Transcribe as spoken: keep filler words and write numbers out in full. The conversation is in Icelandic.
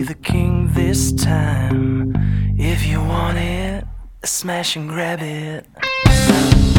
the king this time. If you want it, smash and grab it.